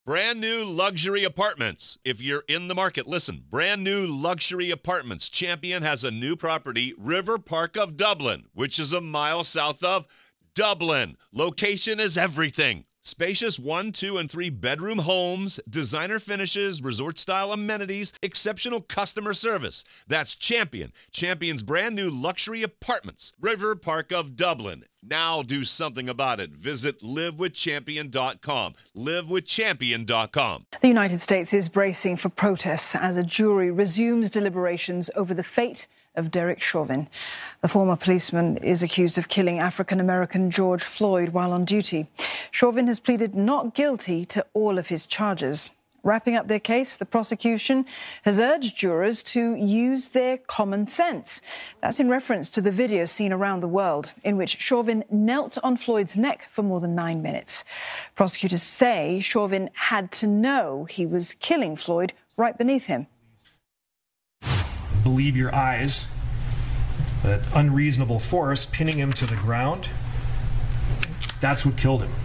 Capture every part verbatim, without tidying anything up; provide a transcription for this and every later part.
Brand new luxury apartments. If you're in the market, listen. Brand new luxury apartments. Champion has a new property, River Park of Dublin, which is a mile south of Dublin. Location is everything. Spacious one, two, and three bedroom homes, designer finishes, resort-style amenities, exceptional customer service. That's Champion. Champion's brand new luxury apartments. River Park of Dublin. Now do something about it. Visit live with champion dot com. live with champion dot com. The United States is bracing for protests as a jury resumes deliberations over the fate of Derek Chauvin. The former policeman is accused of killing African-American George Floyd while on duty. Chauvin has pleaded not guilty to all of his charges. Wrapping up their case, the prosecution has urged jurors to use their common sense. That's in reference to the video seen around the world in which Chauvin knelt on Floyd's neck for more than nine minutes. Prosecutors say Chauvin had to know he was killing Floyd right beneath him. Believe your eyes, that unreasonable force pinning him to the ground, that's what killed him.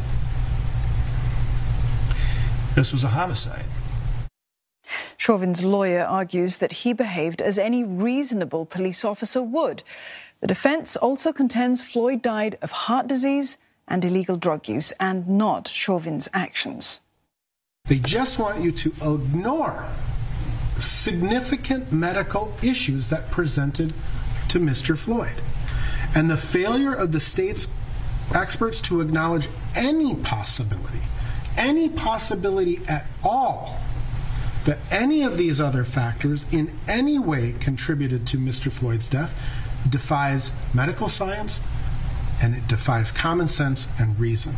This was a homicide. Chauvin's lawyer argues that he behaved as any reasonable police officer would. The defense also contends Floyd died of heart disease and illegal drug use and not Chauvin's actions. They just want you to ignore significant medical issues that presented to Mister Floyd. And the failure of the state's experts to acknowledge any possibility, any possibility at all, that any of these other factors in any way contributed to Mister Floyd's death defies medical science and it defies common sense and reason.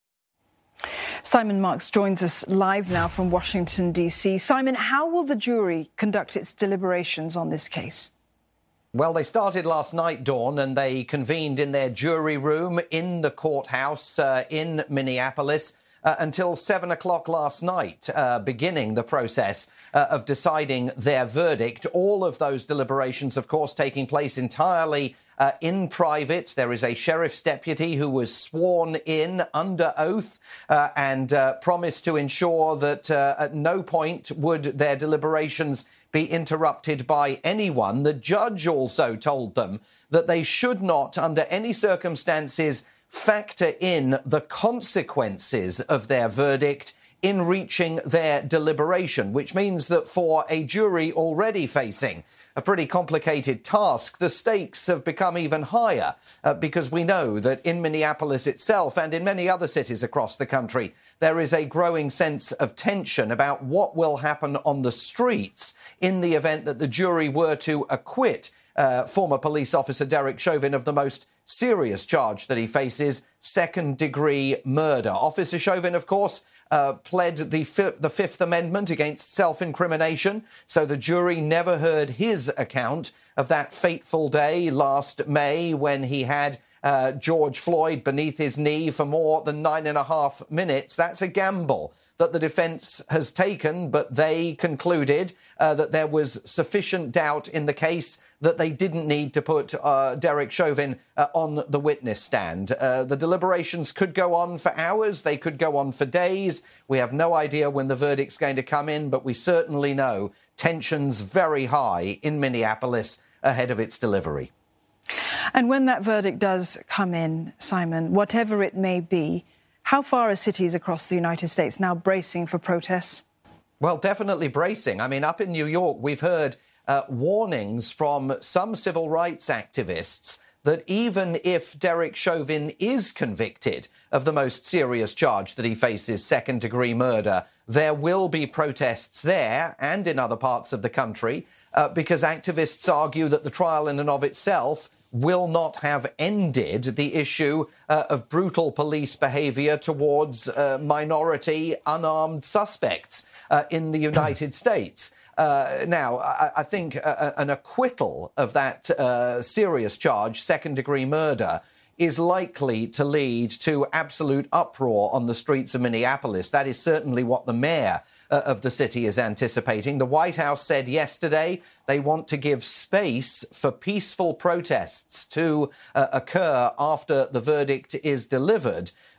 Simon Marks joins us live now from Washington, D C. Simon, how will the jury conduct its deliberations on this case? Well, they started last night, Dawn, and they convened in their jury room in the courthouse uh, in Minneapolis uh, until seven o'clock last night, uh, beginning the process uh, of deciding their verdict. All of those deliberations, of course, taking place entirely Uh, in private. There is a sheriff's deputy who was sworn in under oath uh, and uh, promised to ensure that uh, at no point would their deliberations be interrupted by anyone. The judge also told them that they should not, under any circumstances, factor in the consequences of their verdict in reaching their deliberation, which means that for a jury already facing a pretty complicated task, the stakes have become even higher uh, because we know that in Minneapolis itself and in many other cities across the country, there is a growing sense of tension about what will happen on the streets in the event that the jury were to acquit uh, former police officer Derek Chauvin of the most serious charge that he faces, second-degree murder. Officer Chauvin, of course, Uh, pled the, fi- the Fifth Amendment against self-incrimination, so the jury never heard his account of that fateful day last May when he had uh, George Floyd beneath his knee for more than nine and a half minutes. That's a gamble that the defence has taken, but they concluded uh, that there was sufficient doubt in the case that they didn't need to put uh, Derek Chauvin uh, on the witness stand. Uh, the deliberations could go on for hours. They could go on for days. We have no idea when the verdict's going to come in, but we certainly know tensions very high in Minneapolis ahead of its delivery. And when that verdict does come in, Simon, whatever it may be, how far are cities across the United States now bracing for protests? Well, definitely bracing. I mean, up in New York, we've heard uh, warnings from some civil rights activists that even if Derek Chauvin is convicted of the most serious charge that he faces, second-degree murder, there will be protests there and in other parts of the country uh, because activists argue that the trial in and of itself will not have ended the issue uh, of brutal police behaviour towards uh, minority unarmed suspects uh, in the United States. Uh, now, I, I think a, an acquittal of that uh, serious charge, second-degree murder, is likely to lead to absolute uproar on the streets of Minneapolis. That is certainly what the mayor uh, of the city is anticipating. The White House said yesterday they want to give space for peaceful protests to uh, occur after the verdict is delivered.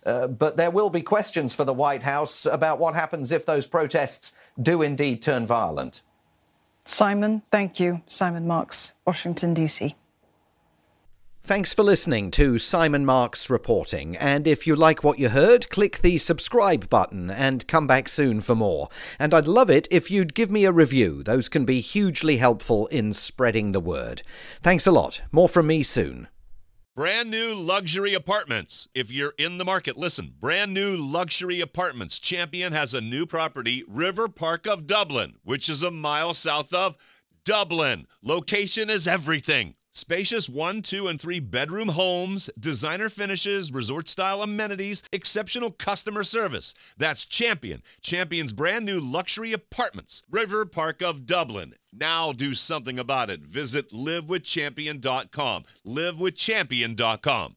Uh, but there will be questions for the White House about what happens if those protests do indeed turn violent. Simon, thank you. Simon Marks, Washington, D C. Thanks for listening to Simon Marks Reporting, and if you like what you heard, click the subscribe button and come back soon for more. And I'd love it if you'd give me a review. Those can be hugely helpful in spreading the word. Thanks a lot. More from me soon. Brand new luxury apartments. If you're in the market, listen. Brand new luxury apartments. Champion has a new property, River Park of Dublin, which is a mile south of Dublin. Location is everything. Spacious one, two, and three bedroom homes, designer finishes, resort-style amenities, exceptional customer service. That's Champion. Champion's brand new luxury apartments. River Park of Dublin. Now do something about it. Visit live with champion dot com. live with champion dot com.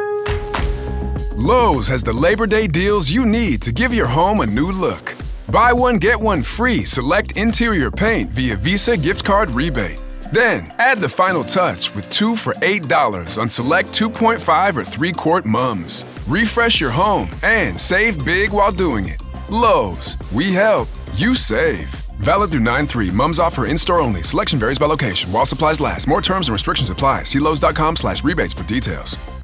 Lowe's has the Labor Day deals you need to give your home a new look. Buy one, get one free select interior paint via Visa gift card rebate. Then, add the final touch with two for eight dollars on select two point five or three quart mums. Refresh your home and save big while doing it. Lowe's, we help, you save. Valid through nine three. Mums offer in-store only. Selection varies by location. While supplies last. More terms and restrictions apply. See Lowe's dot com slash rebates for details.